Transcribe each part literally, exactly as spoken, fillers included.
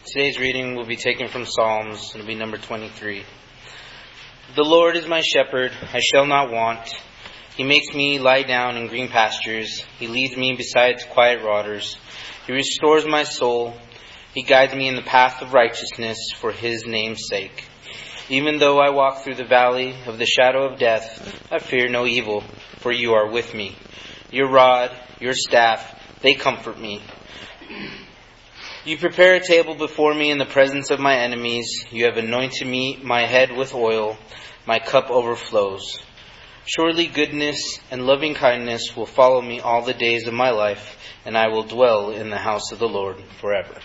Today's reading will be taken from Psalms. It'll be number twenty-three. The Lord is my shepherd, I shall not want. He makes me lie down in green pastures. He leads me beside quiet waters. He restores my soul. He guides me in the path of righteousness for His name's sake. Even though I walk through the valley of the shadow of death, I fear no evil, for You are with me. Your rod, Your staff, they comfort me. You prepare a table before me in the presence of my enemies. You have anointed me, my head with oil. My cup overflows. Surely goodness and loving kindness will follow me all the days of my life, and I will dwell in the house of the Lord forever.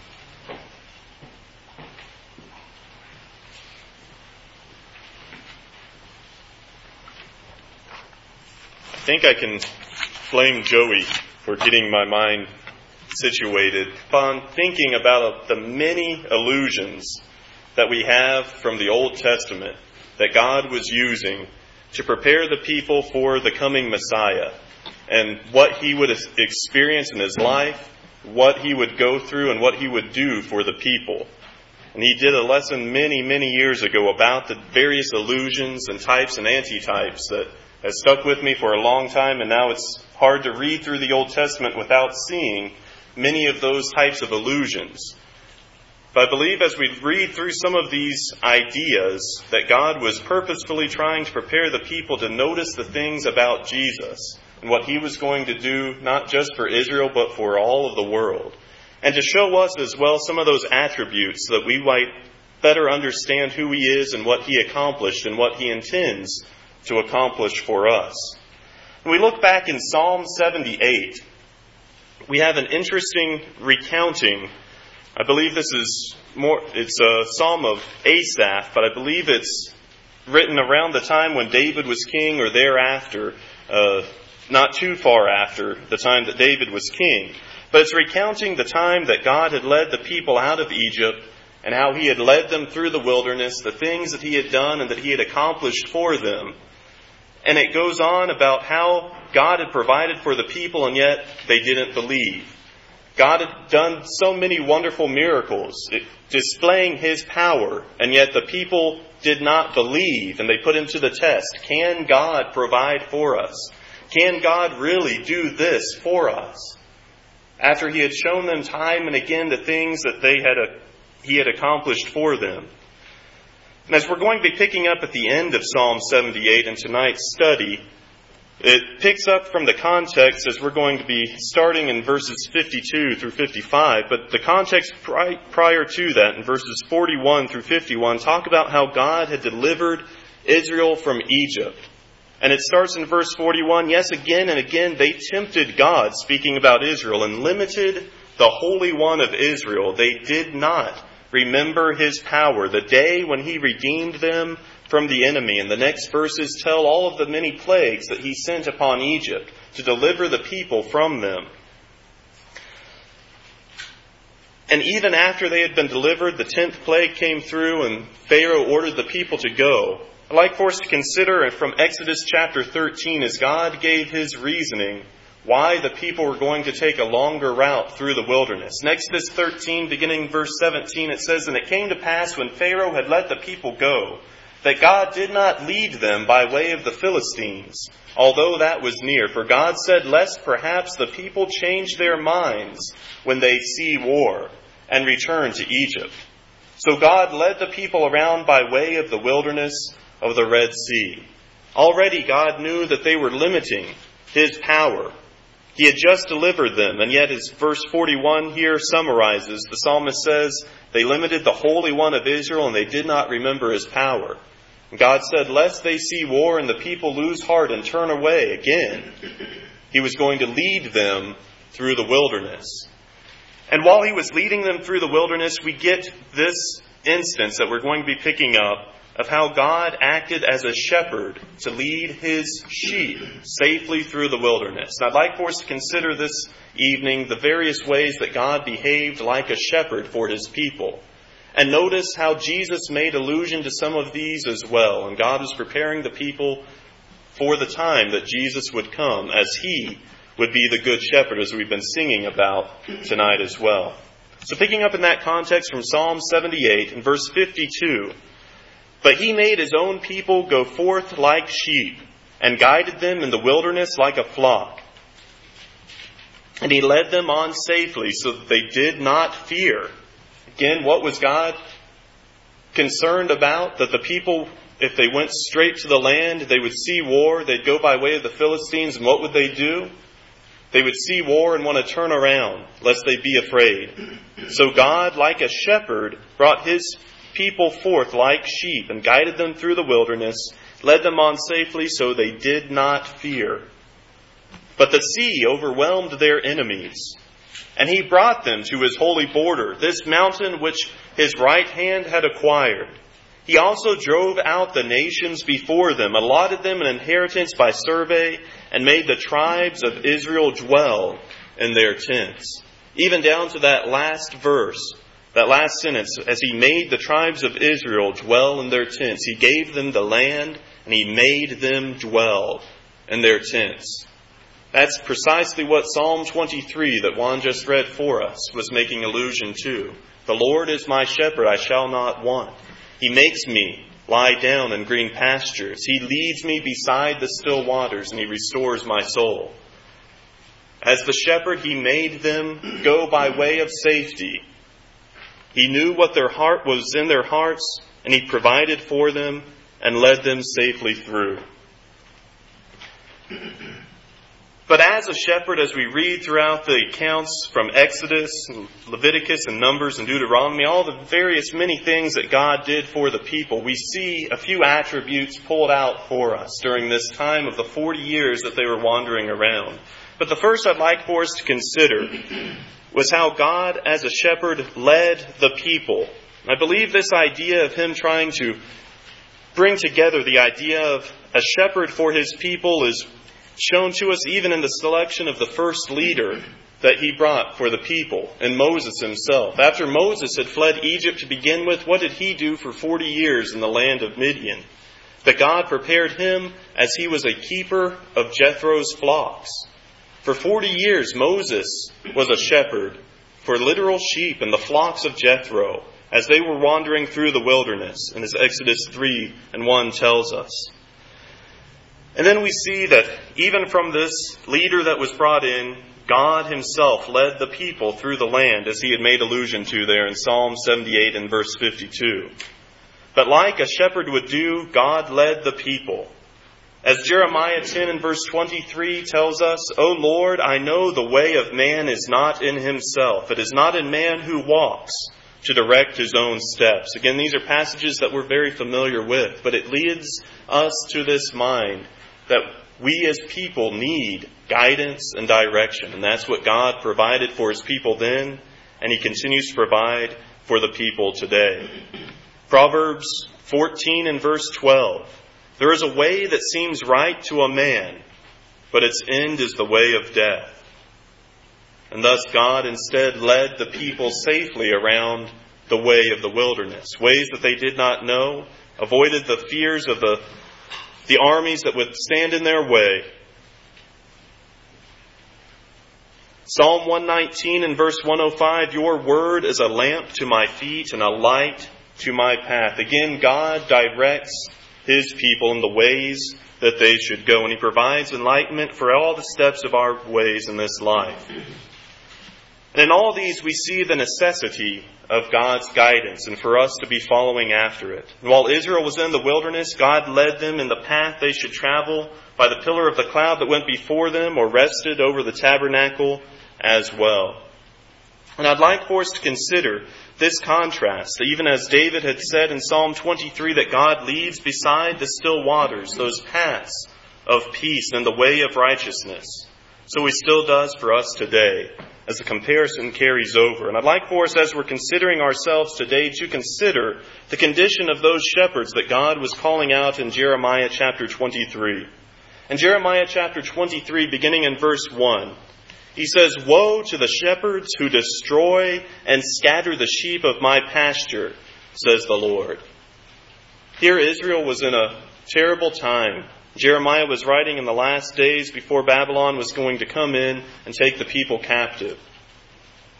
I think I can blame Joey for getting my mind situated upon thinking about the many allusions that we have from the Old Testament that God was using to prepare the people for the coming Messiah and what He would experience in His life, what He would go through, and what He would do for the people. And He did a lesson many, many years ago about the various allusions and types and antitypes that has stuck with me for a long time, and now it's hard to read through the Old Testament without seeing many of those types of allusions. But I believe as we read through some of these ideas that God was purposefully trying to prepare the people to notice the things about Jesus and what He was going to do, not just for Israel, but for all of the world. And to show us as well some of those attributes so that we might better understand who He is and what He accomplished and what He intends to accomplish for us. When we look back in Psalm seventy-eight, we have an interesting recounting. I believe this is more, it's a psalm of Asaph, but I believe it's written around the time when David was king or thereafter, uh, not too far after the time that David was king. But it's recounting the time that God had led the people out of Egypt and how He had led them through the wilderness, the things that He had done and that He had accomplished for them. And it goes on about how God had provided for the people and yet they didn't believe. God had done so many wonderful miracles, displaying His power, and yet the people did not believe, and they put Him to the test. Can God provide for us? Can God really do this for us? After He had shown them time and again the things that they had, He had accomplished for them. And as we're going to be picking up at the end of Psalm seventy-eight in tonight's study, it picks up from the context as we're going to be starting in verses fifty-two through fifty-five. But the context pri- prior to that, in verses forty-one through fifty-one, talk about how God had delivered Israel from Egypt. And it starts in verse forty-one, yes, again and again they tempted God, speaking about Israel, and limited the Holy One of Israel. They did not remember His power, the day when He redeemed them from the enemy. And the next verses tell all of the many plagues that He sent upon Egypt to deliver the people from them. And even after they had been delivered, the tenth plague came through and Pharaoh ordered the people to go. I'd like for us to consider from Exodus chapter thirteen as God gave His reasoning why the people were going to take a longer route through the wilderness. In Exodus thirteen, beginning verse seventeen, it says, and it came to pass when Pharaoh had let the people go, that God did not lead them by way of the Philistines, although that was near. For God said, lest perhaps the people change their minds when they see war, and return to Egypt. So God led the people around by way of the wilderness of the Red Sea. Already God knew that they were limiting His power. He had just delivered them, and yet as verse forty-one here summarizes, the psalmist says, they limited the Holy One of Israel and they did not remember His power. And God said, lest they see war and the people lose heart and turn away again, He was going to lead them through the wilderness. And while He was leading them through the wilderness, we get this instance that we're going to be picking up of how God acted as a shepherd to lead His sheep safely through the wilderness. And I'd like for us to consider this evening the various ways that God behaved like a shepherd for His people. And notice how Jesus made allusion to some of these as well. And God is preparing the people for the time that Jesus would come as He would be the good shepherd, as we've been singing about tonight as well. So picking up in that context from Psalm seventy-eight and verse fifty-two, "But he made his own people go forth like sheep, and guided them in the wilderness like a flock. And he led them on safely, so that they did not fear." Again, what was God concerned about? That the people, if they went straight to the land, they would see war. They'd go by way of the Philistines, and what would they do? They would see war and want to turn around, lest they be afraid. So God, like a shepherd, brought his people forth like sheep, and guided them through the wilderness, led them on safely, so they did not fear. But the sea overwhelmed their enemies, and he brought them to his holy border, this mountain which his right hand had acquired. He also drove out the nations before them, allotted them an inheritance by survey, and made the tribes of Israel dwell in their tents. Even down to that last verse, that last sentence, as he made the tribes of Israel dwell in their tents. He gave them the land, and he made them dwell in their tents. That's precisely what Psalm twenty-three that Juan just read for us was making allusion to. "The Lord is my shepherd, I shall not want. He makes me lie down in green pastures. He leads me beside the still waters, and he restores my soul." As the shepherd, he made them go by way of safety. He knew what their heart was in their hearts, and he provided for them and led them safely through. But as a shepherd, as we read throughout the accounts from Exodus, and Leviticus, and Numbers, and Deuteronomy, all the various many things that God did for the people, we see a few attributes pulled out for us during this time of the forty years that they were wandering around. But the first I'd like for us to consider was how God, as a shepherd, led the people. I believe this idea of him trying to bring together the idea of a shepherd for his people is shown to us even in the selection of the first leader that he brought for the people, and Moses himself. After Moses had fled Egypt to begin with, what did he do for forty years in the land of Midian? That God prepared him as he was a keeper of Jethro's flocks. For forty years, Moses was a shepherd for literal sheep and the flocks of Jethro as they were wandering through the wilderness, and as Exodus three and one tells us. And then we see that even from this leader that was brought in, God himself led the people through the land, as he had made allusion to there in Psalm seventy-eight and verse fifty-two. But like a shepherd would do, God led the people. As Jeremiah ten and verse twenty-three tells us, "O Lord, I know the way of man is not in himself. It is not in man who walks to direct his own steps." Again, these are passages that we're very familiar with, but it leads us to this mind that we as people need guidance and direction. And that's what God provided for his people then, and he continues to provide for the people today. Proverbs fourteen and verse twelve. "There is a way that seems right to a man, but its end is the way of death." And thus God instead led the people safely around the way of the wilderness, ways that they did not know, avoided the fears of the the armies that would stand in their way. Psalm one nineteen and verse one oh five, "Your word is a lamp to my feet and a light to my path." Again, God directs his people in the ways that they should go, and he provides enlightenment for all the steps of our ways in this life. And in all these we see the necessity of God's guidance and for us to be following after it. And while Israel was in the wilderness, God led them in the path they should travel by the pillar of the cloud that went before them or rested over the tabernacle as well. And I'd like for us to consider this contrast, even as David had said in Psalm twenty-three that God leads beside the still waters, those paths of peace and the way of righteousness. So he still does for us today, as the comparison carries over. And I'd like for us, as we're considering ourselves today, to consider the condition of those shepherds that God was calling out in Jeremiah chapter twenty-three. In Jeremiah chapter twenty-three, beginning in verse one, he says, "Woe to the shepherds who destroy and scatter the sheep of my pasture, says the Lord." Here Israel was in a terrible time. Jeremiah was writing in the last days before Babylon was going to come in and take the people captive.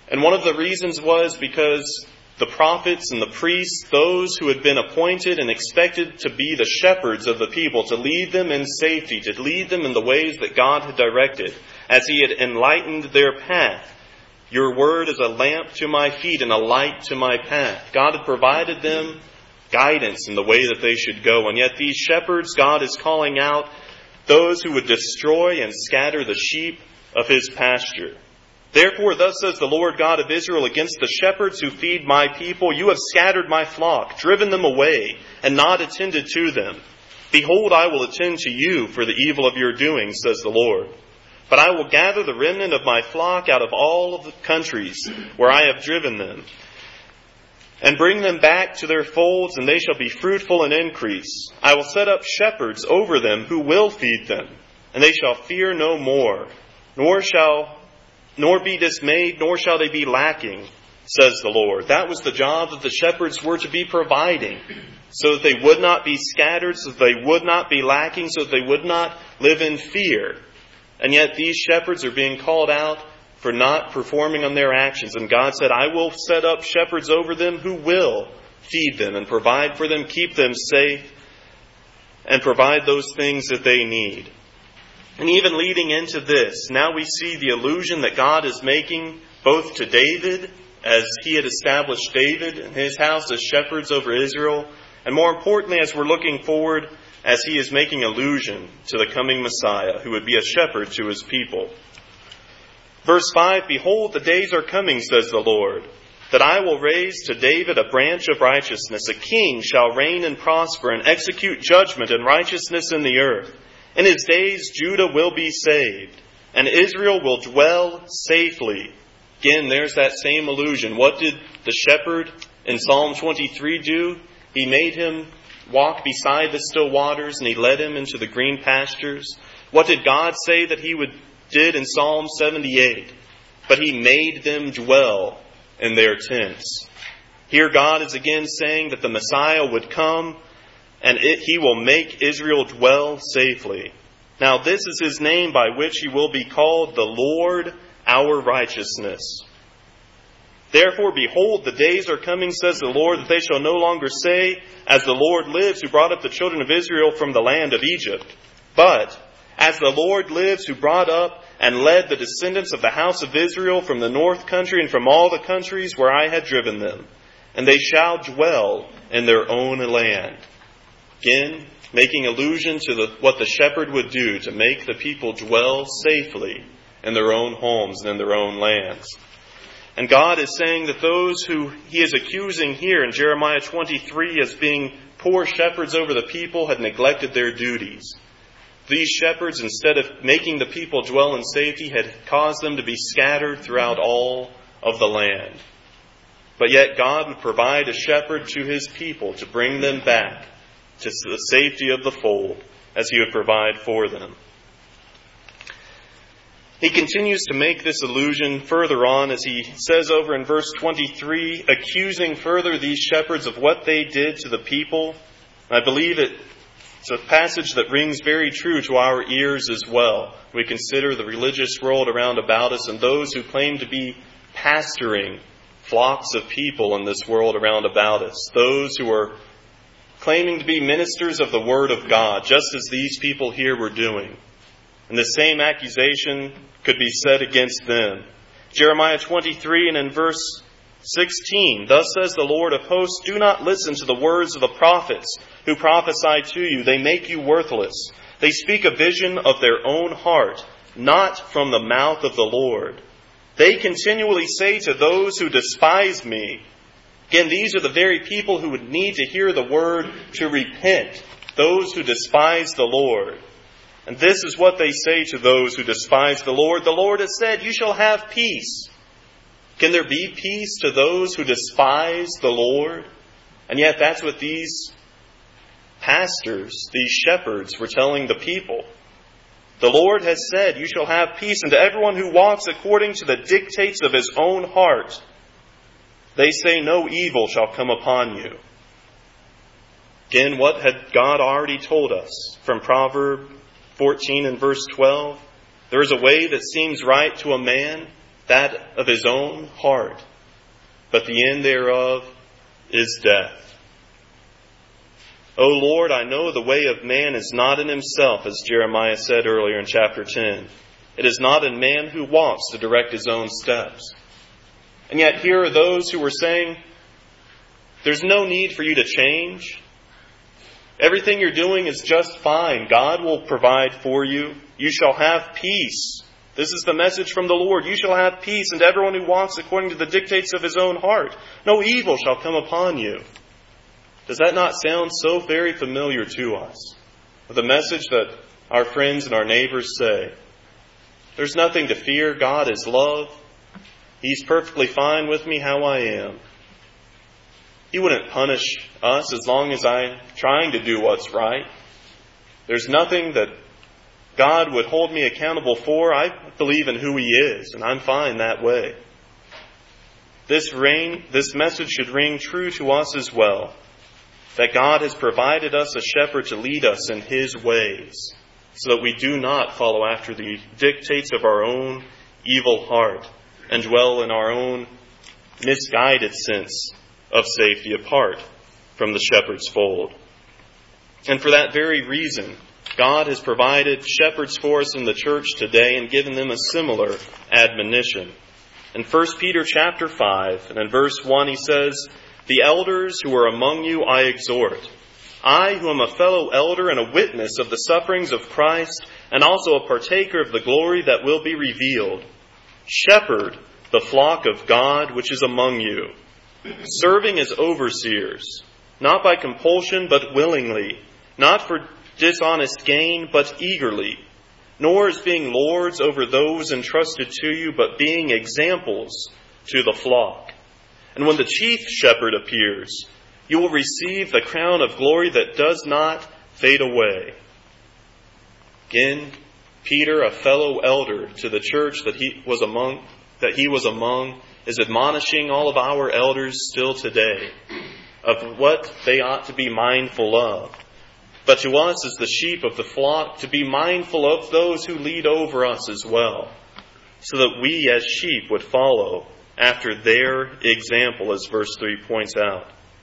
And one of the reasons was because the prophets and the priests, those who had been appointed and expected to be the shepherds of the people, to lead them in safety, to lead them in the ways that God had directed, as He had enlightened their path. Your word is a lamp to my feet and a light to my path. God had provided them guidance in the way that they should go. And yet these shepherds, God is calling out those who would destroy and scatter the sheep of His pasture. Therefore, thus says the Lord God of Israel against the shepherds who feed my people, you have scattered my flock, driven them away, and not attended to them. Behold, I will attend to you for the evil of your doing, says the Lord. But I will gather the remnant of my flock out of all of the countries where I have driven them, and bring them back to their folds, and they shall be fruitful and increase. I will set up shepherds over them who will feed them, and they shall fear no more, nor shall nor be dismayed, nor shall they be lacking, says the Lord. That was the job that the shepherds were to be providing, so that they would not be scattered, so that they would not be lacking, so that they would not live in fear. And yet these shepherds are being called out for not performing on their actions. And God said, I will set up shepherds over them who will feed them and provide for them, keep them safe, and provide those things that they need. And even leading into this, now we see the allusion that God is making both to David, as He had established David and his house as shepherds over Israel, and more importantly, as we're looking forward, as He is making allusion to the coming Messiah, who would be a shepherd to His people. Verse five, Behold, the days are coming, says the Lord, that I will raise to David a branch of righteousness. A king shall reign and prosper and execute judgment and righteousness in the earth. In his days Judah will be saved, and Israel will dwell safely. Again, there's that same allusion. What did the shepherd in Psalm twenty-three do? He made him walk beside the still waters, and He led him into the green pastures. What did God say that He would did in Psalm seventy-eight? But He made them dwell in their tents. Here God is again saying that the Messiah would come, and it, He will make Israel dwell safely. Now this is His name by which He will be called, the Lord our righteousness. Therefore, behold, the days are coming, says the Lord, that they shall no longer say, as the Lord lives, who brought up the children of Israel from the land of Egypt, but as the Lord lives, who brought up and led the descendants of the house of Israel from the north country and from all the countries where I had driven them, and they shall dwell in their own land. Again, making allusion to the, what the shepherd would do to make the people dwell safely in their own homes and in their own lands. And God is saying that those who He is accusing here in Jeremiah twenty-three as being poor shepherds over the people had neglected their duties. These shepherds, instead of making the people dwell in safety, had caused them to be scattered throughout all of the land. But yet God would provide a shepherd to His people to bring them back to the safety of the fold, as He would provide for them. He continues to make this allusion further on as he says over in verse twenty-three, accusing further these shepherds of what they did to the people. I believe it It's a passage that rings very true to our ears as well. We consider the religious world around about us and those who claim to be pastoring flocks of people in this world around about us. Those who are claiming to be ministers of the Word of God, just as these people here were doing. And the same accusation could be said against them. Jeremiah twenty-three and in verse sixteen, Thus says the Lord of hosts, Do not listen to the words of the prophets who prophesy to you. They make you worthless. They speak a vision of their own heart, not from the mouth of the Lord. They continually say to those who despise me. Again, these are the very people who would need to hear the word to repent. Those who despise the Lord. And this is what they say to those who despise the Lord. The Lord has said, You shall have peace. Can there be peace to those who despise the Lord? And yet that's what these pastors, these shepherds were telling the people. The Lord has said, You shall have peace, and to everyone who walks according to the dictates of his own heart, they say no evil shall come upon you. Again, what had God already told us from Proverbs fourteen and verse twelve? There is a way that seems right to a man, that of his own heart, but the end thereof is death. O Lord, I know the way of man is not in himself, as Jeremiah said earlier in chapter ten. It is not in man who walks to direct his own steps. And yet here are those who were saying, there's no need for you to change. Everything you're doing is just fine. God will provide for you. You shall have peace. This is the message from the Lord. You shall have peace, and everyone who walks according to the dictates of his own heart. No evil shall come upon you. Does that not sound so very familiar to us? The message that our friends and our neighbors say, there's nothing to fear. God is love. He's perfectly fine with me how I am. He wouldn't punish us as long as I'm trying to do what's right. There's nothing that God would hold me accountable for. I believe in who He is, and I'm fine that way. This ring, this message should ring true to us as well, that God has provided us a shepherd to lead us in His ways, so that we do not follow after the dictates of our own evil heart and dwell in our own misguided sense of safety apart from the shepherd's fold. And for that very reason, God has provided shepherds for us in the church today and given them a similar admonition. In First Peter chapter five, and in verse one, he says, "The elders who are among you I exhort, I who am a fellow elder and a witness of the sufferings of Christ, and also a partaker of the glory that will be revealed. Shepherd the flock of God which is among you, serving as overseers, not by compulsion but willingly, not for dishonest gain but eagerly, nor as being lords over those entrusted to you, but being examples to the flock. And when the chief shepherd appears, you will receive the crown of glory that does not fade away." Again, Peter, a fellow elder to the church that he was among, that he was among, is admonishing all of our elders still today of what they ought to be mindful of. But to us as the sheep of the flock, to be mindful of those who lead over us as well, so that we as sheep would follow after their example, as verse three points out.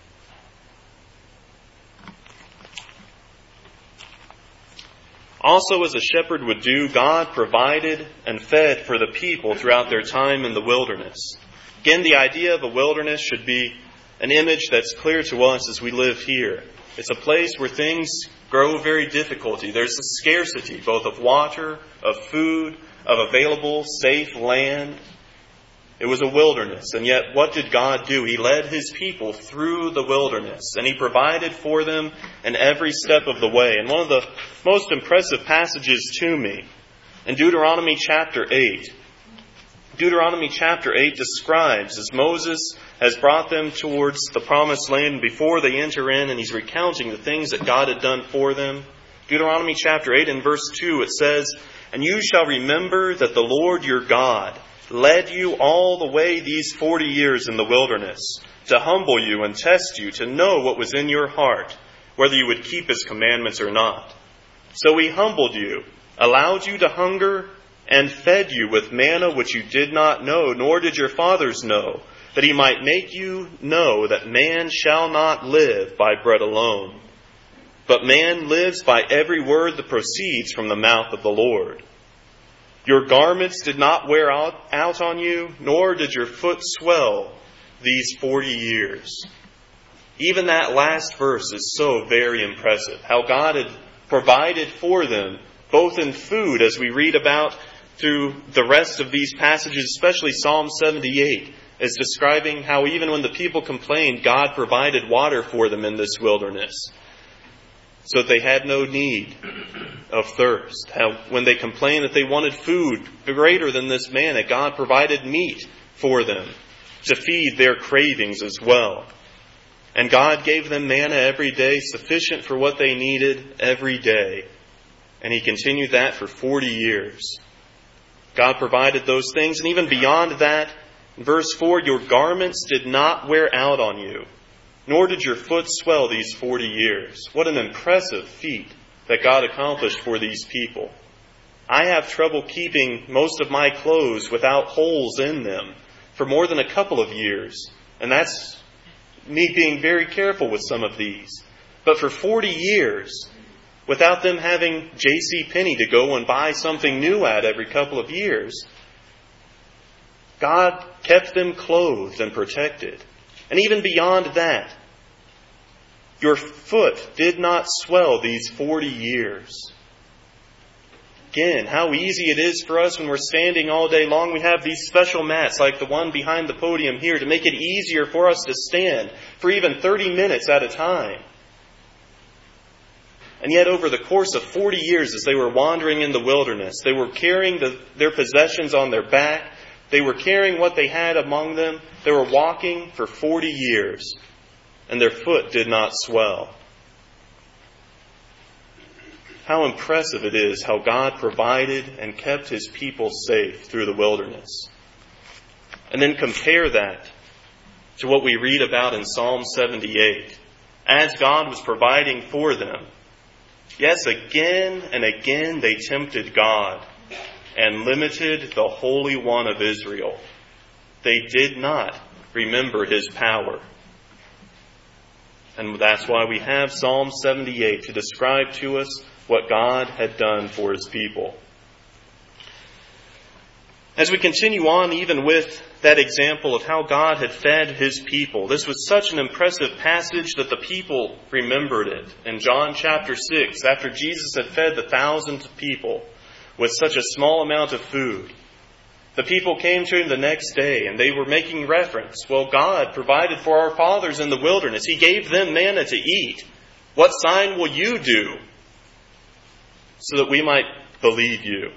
Also, as a shepherd would do, God provided and fed for the people throughout their time in the wilderness. Again, the idea of a wilderness should be an image that's clear to us as we live here. It's a place where things grow very difficulty. There's a scarcity both of water, of food, of available safe land. It was a wilderness. And yet what did God do? He led His people through the wilderness, and He provided for them in every step of the way. And one of the most impressive passages to me, in Deuteronomy chapter eight, Deuteronomy chapter eight describes as Moses has brought them towards the promised land before they enter in, and he's recounting the things that God had done for them. Deuteronomy chapter eight and verse two, it says, "And you shall remember that the Lord your God led you all the way these forty years in the wilderness, to humble you and test you, to know what was in your heart, whether you would keep His commandments or not. So He humbled you, allowed you to hunger, and fed you with manna which you did not know, nor did your fathers know, that He might make you know that man shall not live by bread alone, but man lives by every word that proceeds from the mouth of the Lord. Your garments did not wear out, out on you, nor did your foot swell these forty years." Even that last verse is so very impressive. How God had provided for them, both in food, as we read about through the rest of these passages, especially Psalm seventy-eight, is describing how even when the people complained, God provided water for them in this wilderness, so that they had no need of thirst. How when they complained that they wanted food greater than this manna, God provided meat for them to feed their cravings as well. And God gave them manna every day, sufficient for what they needed every day. And He continued that for forty years. God provided those things, and even beyond that, in verse four, "Your garments did not wear out on you, nor did your foot swell these forty years." What an impressive feat that God accomplished for these people. I have trouble keeping most of my clothes without holes in them for more than a couple of years. And that's me being very careful with some of these. But for forty years, without them having J C Penney to go and buy something new at every couple of years, God kept them clothed and protected. And even beyond that, your foot did not swell these forty years. Again, how easy it is for us when we're standing all day long. We have these special mats like the one behind the podium here to make it easier for us to stand for even thirty minutes at a time. And yet over the course of forty years, as they were wandering in the wilderness, they were carrying the, their possessions on their back. They were carrying what they had among them. They were walking for forty years, and their foot did not swell. How impressive it is how God provided and kept His people safe through the wilderness. And then compare that to what we read about in Psalm seventy-eight. As God was providing for them, yes, again and again they tempted God and limited the Holy One of Israel. They did not remember His power. And that's why we have Psalm seventy-eight to describe to us what God had done for His people. As we continue on even with that example of how God had fed His people, this was such an impressive passage that the people remembered it. In John chapter six, after Jesus had fed the thousands of people with such a small amount of food, the people came to Him the next day and they were making reference. Well, God provided for our fathers in the wilderness. He gave them manna to eat. What sign will you do so that we might believe you?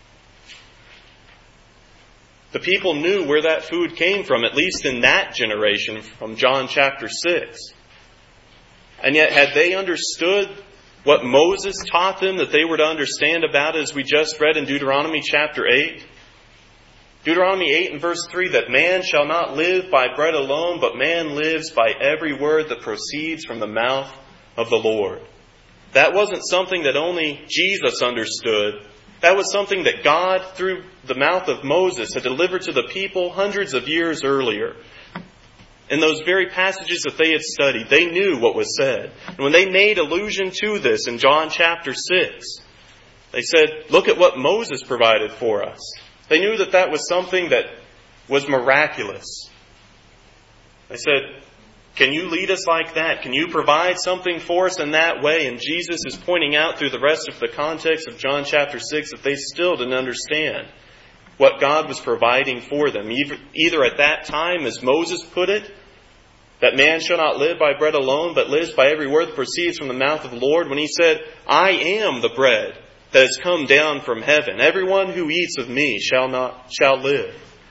The people knew where that food came from, at least in that generation, from John chapter six. And yet, had they understood what Moses taught them that they were to understand about it, as we just read in Deuteronomy chapter eight? Deuteronomy eight and verse three, that man shall not live by bread alone, but man lives by every word that proceeds from the mouth of the Lord. That wasn't something that only Jesus understood. That was something that God, through the mouth of Moses, had delivered to the people hundreds of years earlier. In those very passages that they had studied, they knew what was said. And when they made allusion to this in John chapter six, they said, look at what Moses provided for us. They knew that that was something that was miraculous. They said, can you lead us like that? Can you provide something for us in that way? And Jesus is pointing out through the rest of the context of John chapter six that they still didn't understand what God was providing for them. Either at that time, as Moses put it, that man shall not live by bread alone, but lives by every word that proceeds from the mouth of the Lord, when He said, I am the bread that has come down from heaven. Everyone who eats of me shall not shall live.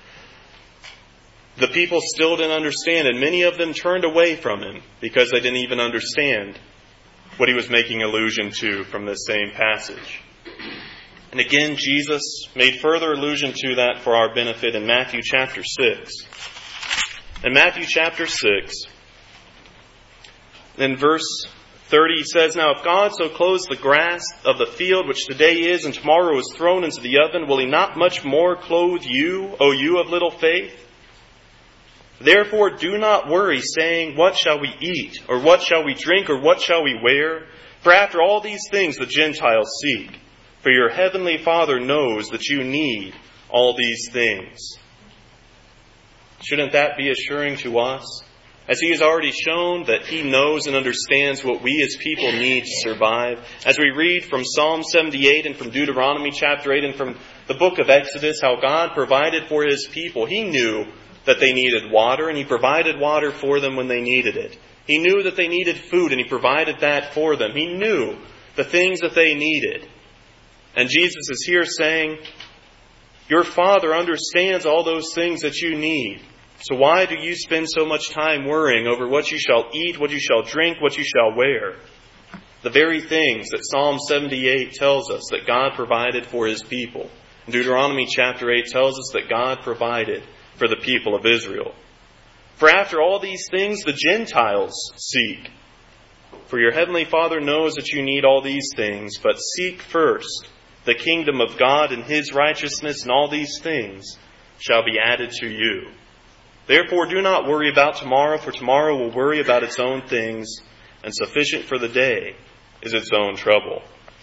The people still didn't understand, and many of them turned away from Him because they didn't even understand what He was making allusion to from this same passage. And again, Jesus made further allusion to that for our benefit in Matthew chapter six. In Matthew chapter six, in verse thirty, he says, now if God so clothes the grass of the field, which today is and tomorrow is thrown into the oven, will He not much more clothe you, O you of little faith? Therefore do not worry, saying, what shall we eat? Or what shall we drink? Or what shall we wear? For after all these things the Gentiles seek. For your heavenly Father knows that you need all these things. Shouldn't that be assuring to us? As He has already shown that He knows and understands what we as people need to survive. As we read from Psalm seventy-eight and from Deuteronomy chapter eight and from the book of Exodus, how God provided for His people. He knew that they needed water, and He provided water for them when they needed it. He knew that they needed food, and He provided that for them. He knew the things that they needed. And Jesus is here saying, your Father understands all those things that you need. So why do you spend so much time worrying over what you shall eat, what you shall drink, what you shall wear? The very things that Psalm seventy-eight tells us that God provided for His people. Deuteronomy chapter eight tells us that God provided for the people of Israel. For after all these things the Gentiles seek. For your heavenly Father knows that you need all these things, but seek first the kingdom of God and His righteousness, and all these things shall be added to you. Therefore do not worry about tomorrow, for tomorrow will worry about its own things, and sufficient for the day is its own trouble.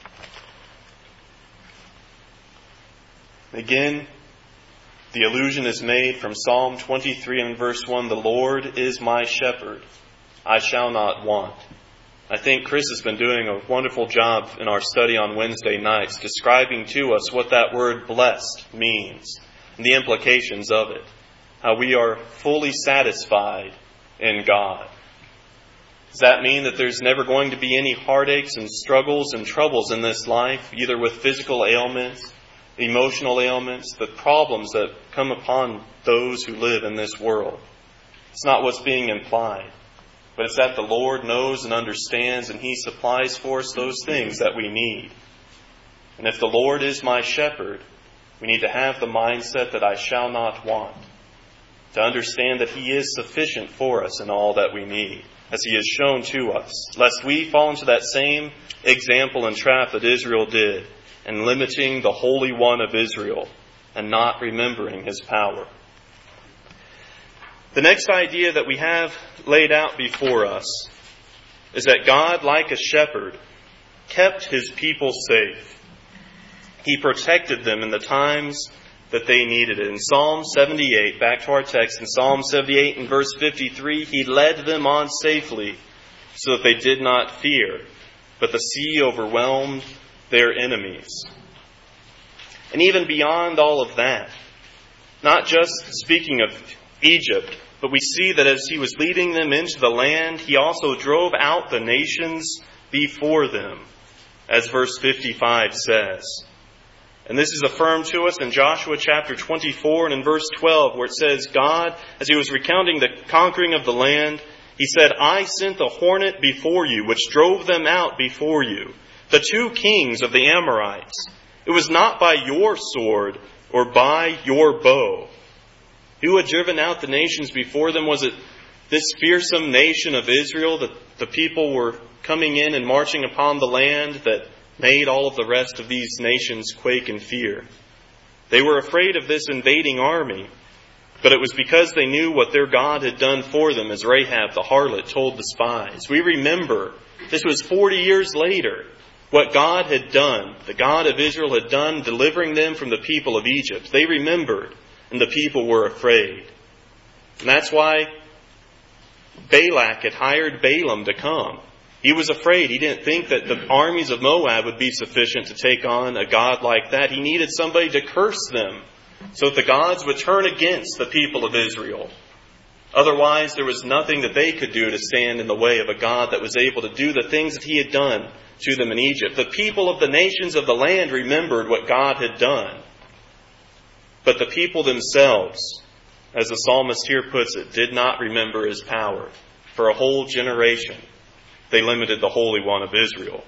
Again, the allusion is made from Psalm twenty-three and verse one, "The Lord is my shepherd, I shall not want." I think Chris has been doing a wonderful job in our study on Wednesday nights, describing to us what that word blessed means and the implications of it. How we are fully satisfied in God. Does that mean that there's never going to be any heartaches and struggles and troubles in this life, either with physical ailments, emotional ailments, the problems that come upon those who live in this world? It's not what's being implied. But it's that the Lord knows and understands, and He supplies for us those things that we need. And if the Lord is my shepherd, we need to have the mindset that I shall not want. To understand that He is sufficient for us in all that we need, as He has shown to us, lest we fall into that same example and trap that Israel did, in limiting the Holy One of Israel and not remembering His power. The next idea that we have laid out before us is that God, like a shepherd, kept His people safe. He protected them in the times that they needed it. In Psalm seventy-eight, back to our text, in Psalm seventy-eight and verse fifty-three, He led them on safely so that they did not fear, but the sea overwhelmed their enemies. And even beyond all of that, not just speaking of Egypt, but we see that as He was leading them into the land, He also drove out the nations before them, as verse fifty-five says. And this is affirmed to us in Joshua chapter twenty-four and in verse twelve, where it says, God, as He was recounting the conquering of the land, He said, I sent the hornet before you, which drove them out before you, the two kings of the Amorites. It was not by your sword or by your bow. Who had driven out the nations before them? Was it this fearsome nation of Israel that the people were coming in and marching upon the land that made all of the rest of these nations quake in fear? They were afraid of this invading army, but it was because they knew what their God had done for them, as Rahab the harlot told the spies. We remember this was forty years later, what God had done, the God of Israel had done, delivering them from the people of Egypt. They remembered, and the people were afraid. And that's why Balak had hired Balaam to come. He was afraid. He didn't think that the armies of Moab would be sufficient to take on a God like that. He needed somebody to curse them so that the gods would turn against the people of Israel. Otherwise, there was nothing that they could do to stand in the way of a God that was able to do the things that He had done to them in Egypt. The people of the nations of the land remembered what God had done. But the people themselves, as the psalmist here puts it, did not remember His power. For a whole generation, they limited the Holy One of Israel.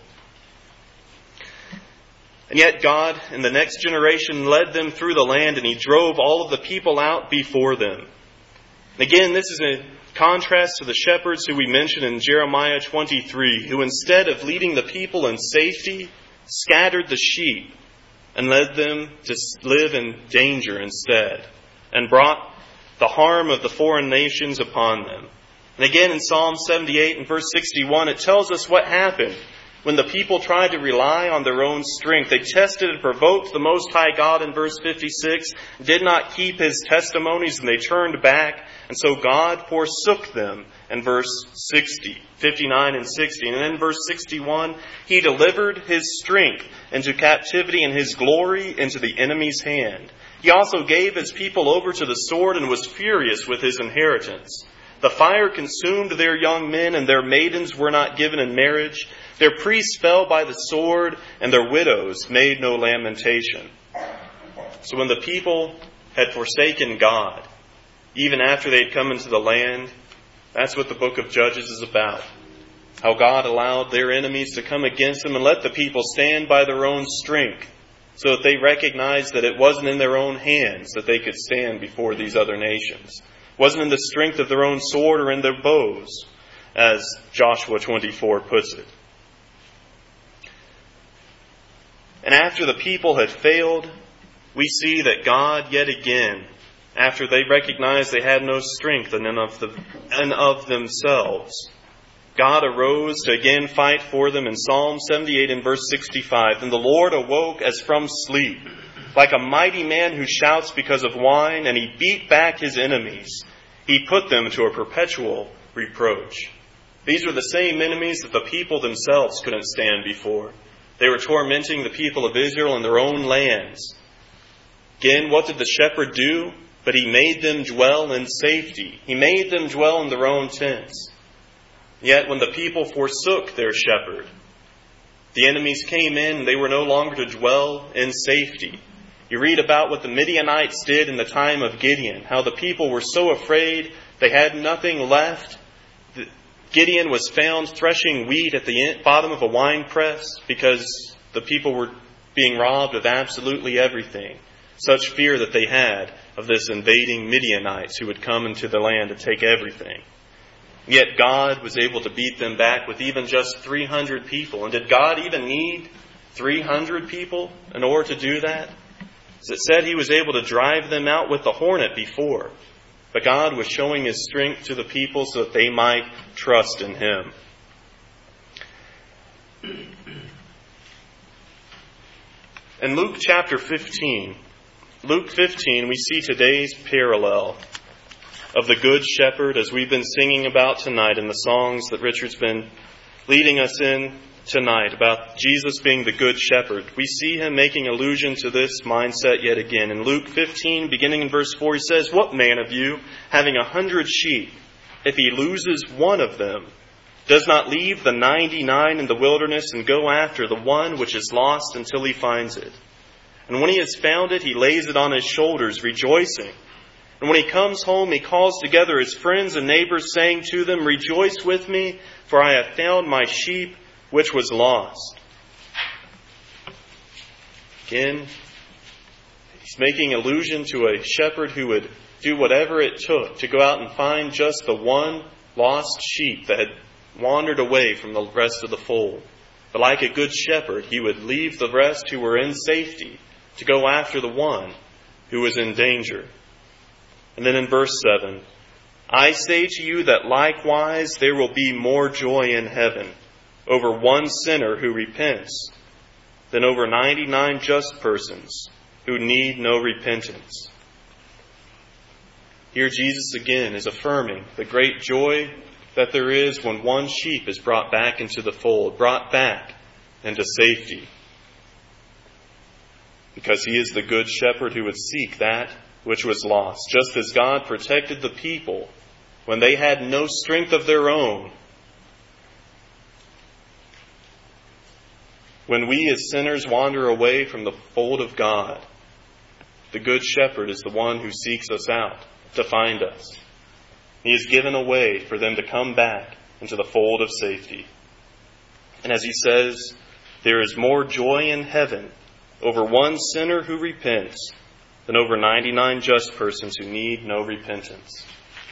And yet God, in the next generation, led them through the land, and He drove all of the people out before them. And again, this is a contrast to the shepherds who we mentioned in Jeremiah twenty-three, who instead of leading the people in safety, scattered the sheep and led them to live in danger instead, and brought the harm of the foreign nations upon them. And again in Psalm seventy-eight and verse sixty-one, it tells us what happened when the people tried to rely on their own strength. They tested and provoked the Most High God in verse fifty-six, did not keep His testimonies, and they turned back. And so God forsook them in verse sixty, fifty-nine and sixty. And then in verse sixty-one, He delivered His strength into captivity and His glory into the enemy's hand. He also gave His people over to the sword and was furious with His inheritance. The fire consumed their young men, and their maidens were not given in marriage. Their priests fell by the sword, and their widows made no lamentation. So when the people had forsaken God, even after they had come into the land, that's what the book of Judges is about. How God allowed their enemies to come against them and let the people stand by their own strength, so that they recognized that it wasn't in their own hands that they could stand before these other nations. It wasn't in the strength of their own sword or in their bows, as Joshua twenty-four puts it. And after the people had failed, we see that God yet again, after they recognized they had no strength in and of, the, and of themselves, God arose to again fight for them in Psalm seventy-eight and verse sixty-five. And the Lord awoke as from sleep, like a mighty man who shouts because of wine, and he beat back his enemies. He put them to a perpetual reproach. These were the same enemies that the people themselves couldn't stand before. They were tormenting the people of Israel in their own lands. Again, what did the shepherd do? But he made them dwell in safety. He made them dwell in their own tents. Yet when the people forsook their shepherd, the enemies came in and they were no longer to dwell in safety. You read about what the Midianites did in the time of Gideon, how the people were so afraid they had nothing left. Gideon was found threshing wheat at the bottom of a wine press because the people were being robbed of absolutely everything. Such fear that they had of this invading Midianites who would come into the land to take everything. Yet God was able to beat them back with even just three hundred people. And did God even need three hundred people in order to do that? As it said, He was able to drive them out with the hornet before. But God was showing His strength to the people so that they might trust in Him. In Luke chapter fifteen, Luke fifteen, we see today's parallel of the Good Shepherd as we've been singing about tonight in the songs that Richard's been leading us in tonight about Jesus being the Good Shepherd. We see Him making allusion to this mindset yet again. In Luke fifteen, beginning in verse four, He says, "What man of you, having a hundred sheep, if he loses one of them, does not leave the ninety-nine in the wilderness and go after the one which is lost until he finds it? And when he has found it, he lays it on his shoulders, rejoicing. And when he comes home, he calls together his friends and neighbors, saying to them, 'Rejoice with me, for I have found my sheep which was lost.'" Again, He's making allusion to a shepherd who would do whatever it took to go out and find just the one lost sheep that had wandered away from the rest of the fold. But like a good shepherd, He would leave the rest who were in safety to go after the one who was in danger. And then in verse seven, "I say to you that likewise there will be more joy in heaven over one sinner who repents than over ninety-nine just persons who need no repentance." Here Jesus again is affirming the great joy that there is when one sheep is brought back into the fold, brought back into safety. Because He is the Good Shepherd who would seek that which was lost. Just as God protected the people when they had no strength of their own, when we as sinners wander away from the fold of God, the Good Shepherd is the one who seeks us out to find us. He has given a way for them to come back into the fold of safety. And as He says, there is more joy in heaven over one sinner who repents than over ninety-nine just persons who need no repentance.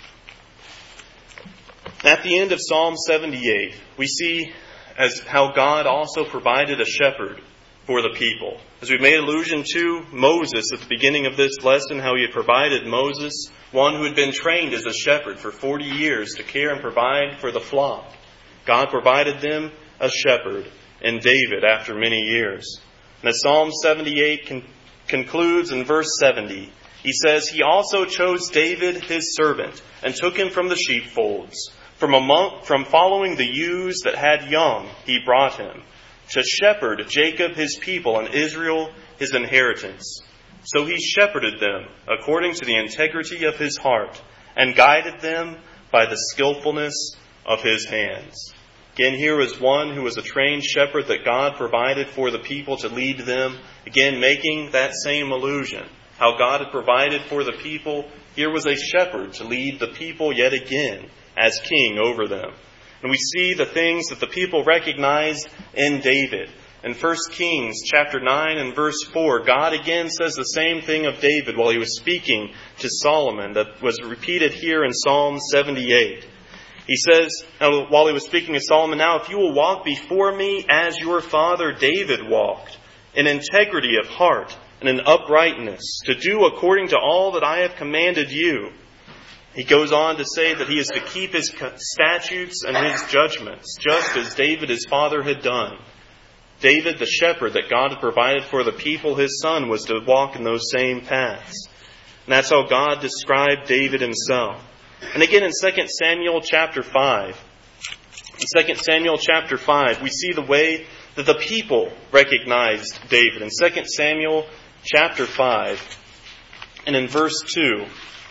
At the end of Psalm seventy-eight, we see as how God also provided a shepherd for the people. As we made allusion to Moses at the beginning of this lesson, how He had provided Moses, one who had been trained as a shepherd for forty years to care and provide for the flock. God provided them a shepherd in David after many years. And as Psalm seventy-eight con- concludes in verse seventy, he says, "He also chose David his servant and took him from the sheepfolds. From among, from following the ewes that had young, He brought him to shepherd Jacob his people and Israel his inheritance. So He shepherded them according to the integrity of His heart and guided them by the skillfulness of His hands." Again, here was one who was a trained shepherd that God provided for the people to lead them. Again, making that same allusion. How God had provided for the people. Here was a shepherd to lead the people yet again as king over them. And we see the things that the people recognized in David. In First Kings chapter nine and verse four, God again says the same thing of David while he was speaking to Solomon that was repeated here in Psalm seventy-eight. He says, while he was speaking to Solomon, "Now if you will walk before me as your father David walked, in integrity of heart and in uprightness, to do according to all that I have commanded you. He goes on to say that he is to keep his statutes and his judgments, just as David his father had done. David, the shepherd that God had provided for the people, his son was to walk in those same paths. And that's how God described David himself. And again in Second Samuel chapter five, in Second Samuel chapter five, we see the way that the people recognized David. In Second Samuel chapter five, and in verse two,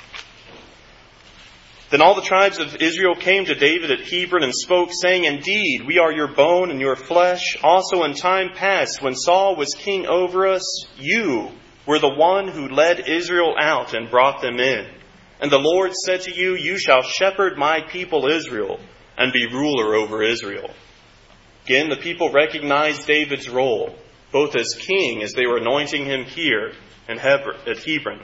then all the tribes of Israel came to David at Hebron and spoke, saying, Indeed, we are your bone and your flesh. Also in time past, when Saul was king over us, you were the one who led Israel out and brought them in. And the Lord said to you, You shall shepherd my people Israel and be ruler over Israel. Again, the people recognized David's role, both as king, as they were anointing him here in Hebron, at Hebron,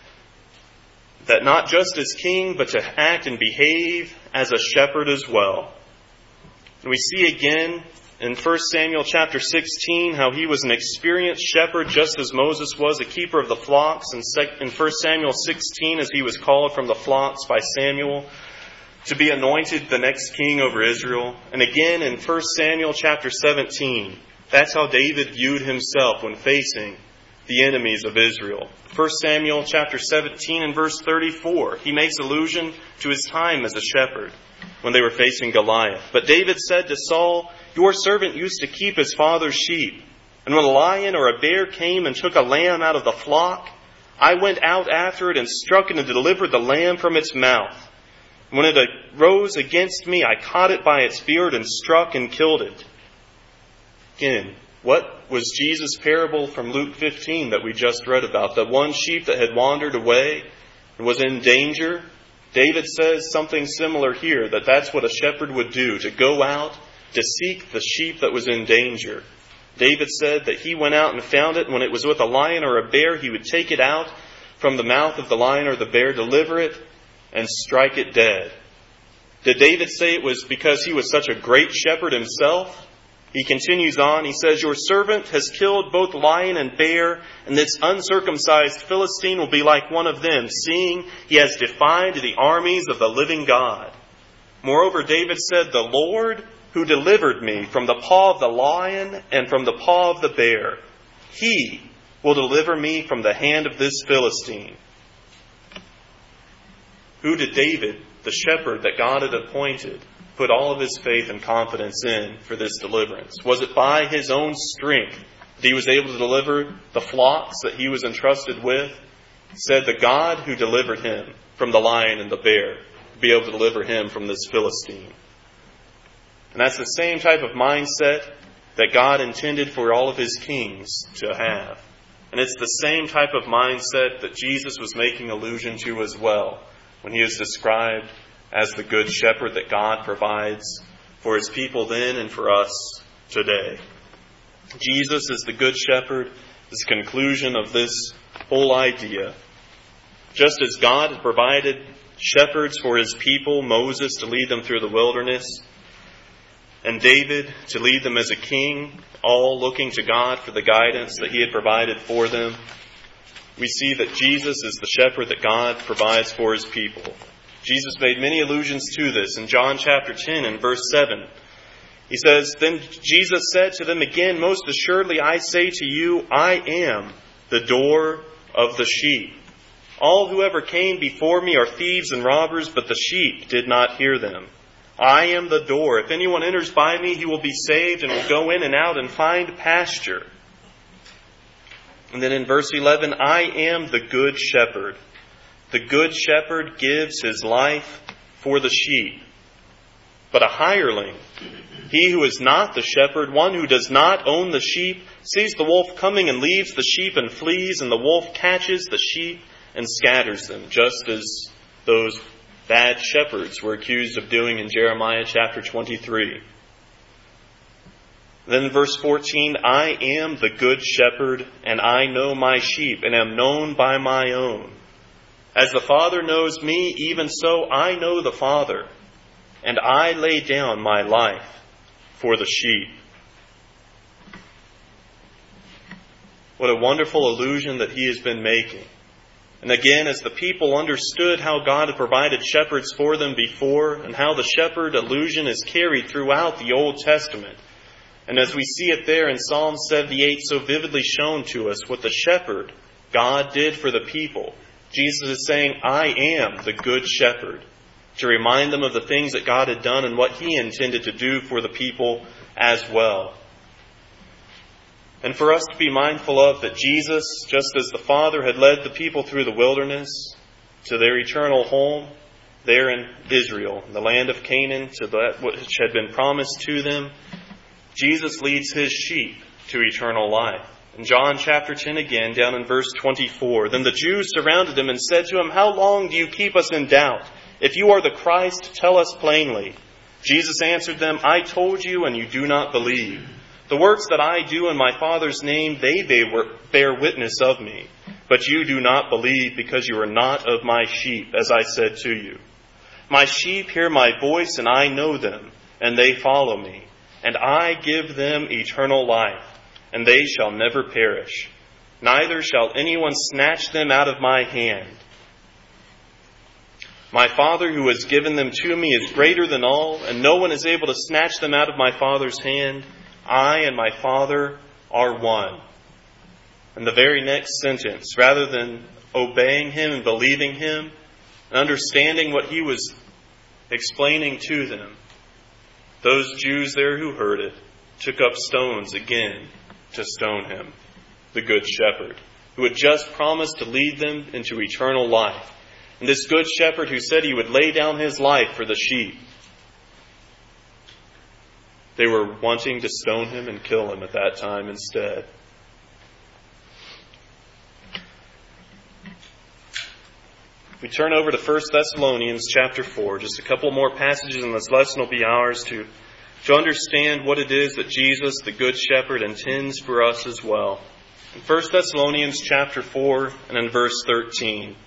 that not just as king, but to act and behave as a shepherd as well. And we see again in First Samuel chapter sixteen how he was an experienced shepherd, just as Moses was a keeper of the flocks. In First Samuel sixteen, as he was called from the flocks by Samuel to be anointed the next king over Israel. And again in First Samuel chapter seventeen, that's how David viewed himself when facing the enemies of Israel. First Samuel chapter seventeen and verse thirty-four, he makes allusion to his time as a shepherd when they were facing Goliath. But David said to Saul, Your servant used to keep his father's sheep. And when a lion or a bear came and took a lamb out of the flock, I went out after it and struck it and delivered the lamb from its mouth. When it arose against me, I caught it by its beard and struck and killed it. Again, what was Jesus' parable from Luke fifteen that we just read about? The one sheep that had wandered away and was in danger. David says something similar here, that that's what a shepherd would do, to go out to seek the sheep that was in danger. David said that he went out and found it. When it was with a lion or a bear, he would take it out from the mouth of the lion or the bear, deliver it, and strike it dead. Did David say it was because he was such a great shepherd himself? He continues on, he says, Your servant has killed both lion and bear, and this uncircumcised Philistine will be like one of them, seeing he has defied the armies of the living God. Moreover, David said, The Lord who delivered me from the paw of the lion and from the paw of the bear, He will deliver me from the hand of this Philistine. Who did David, the shepherd that God had appointed, put all of his faith and confidence in for this deliverance? Was it by his own strength that he was able to deliver the flocks that he was entrusted with? He said the God who delivered him from the lion and the bear would be able to deliver him from this Philistine. And that's the same type of mindset that God intended for all of his kings to have. And it's the same type of mindset that Jesus was making allusion to as well when he is described as the good shepherd that God provides for his people then and for us today. Jesus is the good shepherd, is the conclusion of this whole idea. Just as God had provided shepherds for his people, Moses to lead them through the wilderness, and David to lead them as a king, all looking to God for the guidance that he had provided for them, we see that Jesus is the shepherd that God provides for his people. Jesus made many allusions to this in John chapter ten and verse seven. He says, Then Jesus said to them again, Most assuredly I say to you, I am the door of the sheep. All who ever came before me are thieves and robbers, but the sheep did not hear them. I am the door. If anyone enters by me, he will be saved and will go in and out and find pasture. And then in verse eleven, I am the good shepherd. The good shepherd gives his life for the sheep. But a hireling, he who is not the shepherd, one who does not own the sheep, sees the wolf coming and leaves the sheep and flees, and the wolf catches the sheep and scatters them, just as those bad shepherds were accused of doing in Jeremiah chapter twenty-three. Then in verse fourteen, I am the good shepherd, and I know my sheep, and am known by my own. As the Father knows me, even so I know the Father, and I lay down my life for the sheep. What a wonderful allusion that he has been making. And again, as the people understood how God had provided shepherds for them before, and how the shepherd allusion is carried throughout the Old Testament, and as we see it there in Psalm seventy-eight so vividly shown to us, what the shepherd, God, did for the people, Jesus is saying, I am the good shepherd, to remind them of the things that God had done and what he intended to do for the people as well. And for us to be mindful of that Jesus, just as the Father had led the people through the wilderness to their eternal home there in Israel, the land of Canaan, to that which had been promised to them, Jesus leads his sheep to eternal life. In John chapter ten again, down in verse twenty-four, then the Jews surrounded him and said to him, how long do you keep us in doubt? If you are the Christ, tell us plainly. Jesus answered them, I told you, and you do not believe. The works that I do in my Father's name, they bear witness of me. But you do not believe because you are not of my sheep, as I said to you. My sheep hear my voice, and I know them, and they follow me. And I give them eternal life, and they shall never perish. Neither shall anyone snatch them out of my hand. My Father who has given them to me is greater than all, and no one is able to snatch them out of my Father's hand. I and my Father are one. And the very next sentence, rather than obeying him and believing him, and understanding what he was explaining to them, those Jews there who heard it took up stones again to stone him, the Good Shepherd, who had just promised to lead them into eternal life. And this Good Shepherd who said he would lay down his life for the sheep. They were wanting to stone him and kill him at that time instead. We turn over to First Thessalonians chapter four. Just a couple more passages and this lesson will be ours to, to understand what it is that Jesus, the Good Shepherd, intends for us as well. In First Thessalonians chapter four and in verse thirteen.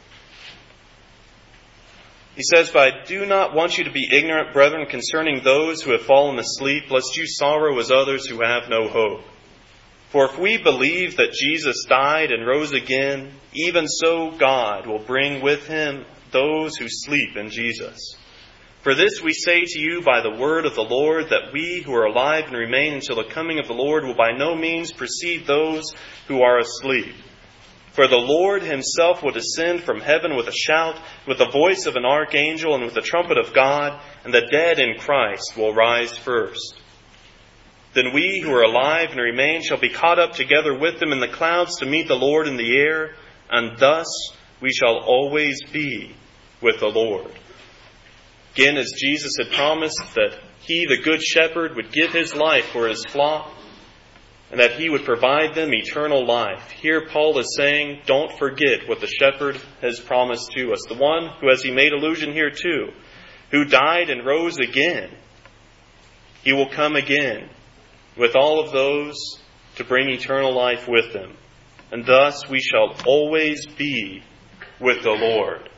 He says, but I do not want you to be ignorant, brethren, concerning those who have fallen asleep, lest you sorrow as others who have no hope. For if we believe that Jesus died and rose again, even so God will bring with him those who sleep in Jesus. For this we say to you by the word of the Lord, that we who are alive and remain until the coming of the Lord will by no means precede those who are asleep. For the Lord himself will descend from heaven with a shout, with the voice of an archangel, and with the trumpet of God, and the dead in Christ will rise first. Then we who are alive and remain shall be caught up together with them in the clouds to meet the Lord in the air, and thus we shall always be with the Lord. Again, as Jesus had promised that he, the Good Shepherd, would give his life for his flock, and that he would provide them eternal life. Here Paul is saying, don't forget what the shepherd has promised to us. The one who, as he made allusion here to, who died and rose again. He will come again with all of those to bring eternal life with him. And thus we shall always be with the Lord.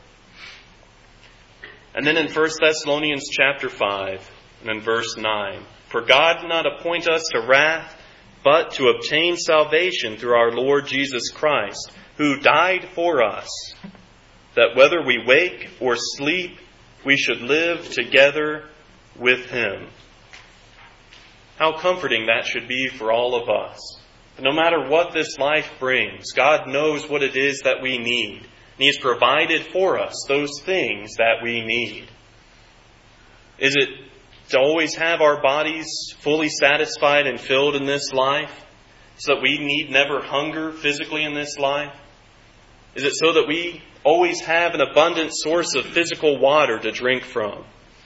And then in First Thessalonians chapter five and in verse nine, for God did not appoint us to wrath, but to obtain salvation through our Lord Jesus Christ, who died for us, that whether we wake or sleep, we should live together with him. How comforting that should be for all of us. No matter what this life brings, God knows what it is that we need. And he has provided for us those things that we need. Is it to always have our bodies fully satisfied and filled in this life, so that we need never hunger physically in this life? Is it so that we always have an abundant source of physical water to drink from?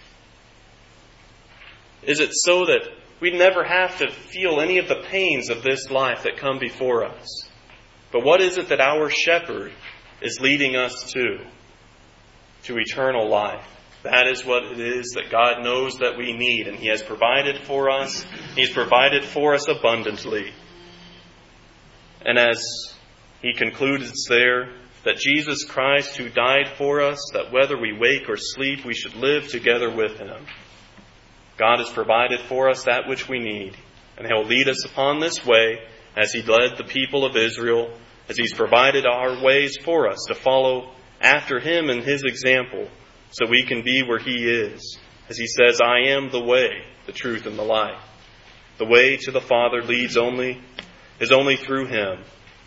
Is it so that we never have to feel any of the pains of this life that come before us? But what is it that our shepherd is leading us to? To eternal life. That is what it is that God knows that we need, and he has provided for us. He's provided for us abundantly. And as he concludes there, that Jesus Christ, who died for us, that whether we wake or sleep, we should live together with him. God has provided for us that which we need, and he'll lead us upon this way as He led the people of Israel, as He's provided our ways for us to follow after Him and His example, so we can be where He is. As He says, I am the way, the truth, and the life. The way to the Father leads only, is only through Him.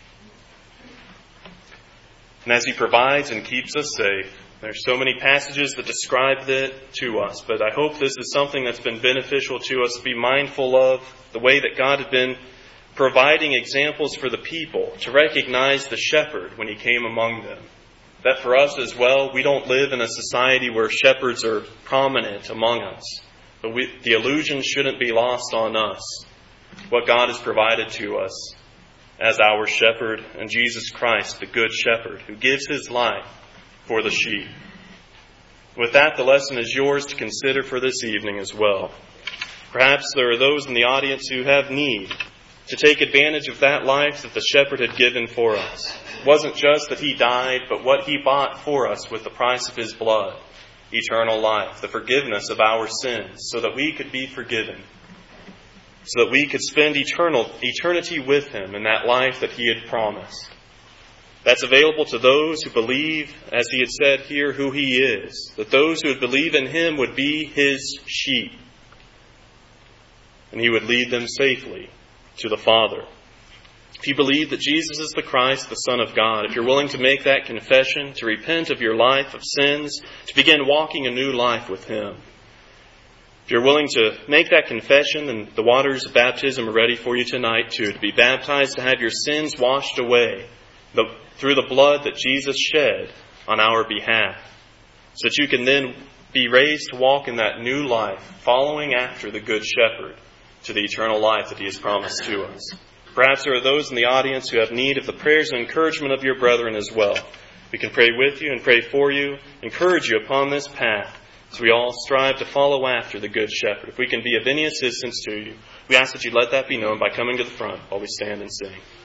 And as He provides and keeps us safe, there's so many passages that describe that to us, but I hope this is something that's been beneficial to us to be mindful of, the way that God had been providing examples for the people to recognize the shepherd when He came among them. That for us as well, we don't live in a society where shepherds are prominent among us. But we, the illusion shouldn't be lost on us. What God has provided to us as our shepherd, and Jesus Christ, the good shepherd, who gives His life for the sheep. With that, the lesson is yours to consider for this evening as well. Perhaps there are those in the audience who have need to take advantage of that life that the shepherd had given for us. It wasn't just that He died, but what He bought for us with the price of His blood. Eternal life, the forgiveness of our sins, so that we could be forgiven. So that we could spend eternal eternity with Him in that life that He had promised. That's available to those who believe, as He had said here, who He is. That those who would believe in Him would be His sheep. And He would lead them safely to the Father. If you believe that Jesus is the Christ, the Son of God, if you're willing to make that confession, to repent of your life of sins, to begin walking a new life with Him, if you're willing to make that confession, then the waters of baptism are ready for you tonight too, to be baptized, to have your sins washed away the, through the blood that Jesus shed on our behalf, so that you can then be raised to walk in that new life, following after the Good Shepherd to the eternal life that He has promised to us. Perhaps there are those in the audience who have need of the prayers and encouragement of your brethren as well. We can pray with you and pray for you, encourage you upon this path, as we all strive to follow after the Good Shepherd. If we can be of any assistance to you, we ask that you let that be known by coming to the front while we stand and sing.